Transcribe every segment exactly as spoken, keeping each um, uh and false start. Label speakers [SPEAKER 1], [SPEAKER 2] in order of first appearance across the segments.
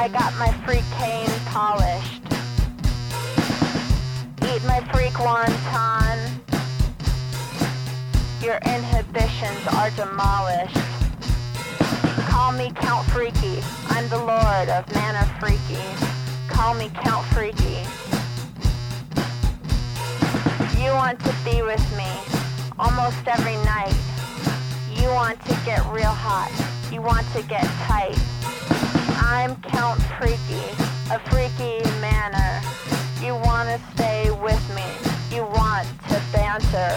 [SPEAKER 1] I got my freak cane polished. Eat my freak wonton. Your inhibitions are demolished. Call me Count Freaky. I'm the Lord of Manor Freaky. Call me Count Freaky. You want to be with me almost every night. You want to get real hot. You want to get tight. I'm Count Freaky, a freaky manner. You want to stay with me. You want to banter.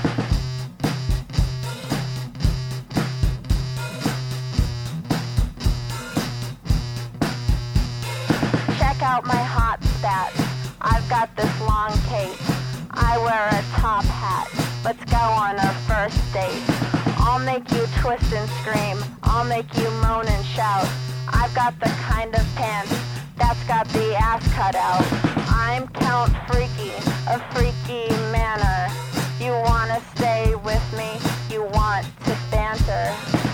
[SPEAKER 1] Check out my hot spats. I've got this long cape. I wear a top hat. Let's go on our first date. I'll make you twist and scream. I'll make you moan and shout. I've got the kind of pants that's got the ass cut out. I'm Count Freaky, a freaky manner. You wanna stay with me? You want to banter?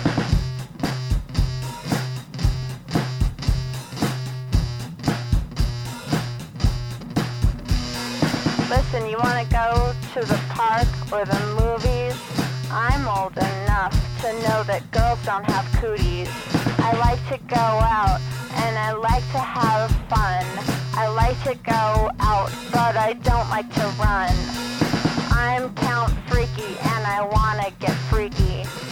[SPEAKER 1] Listen, you want to go to the park or the movies? I'm old enough to know that girls don't have cooties. I like to go out and I like to have fun. I like to go out, but I don't like to run. I'm Count Freaky and I want to get freaky.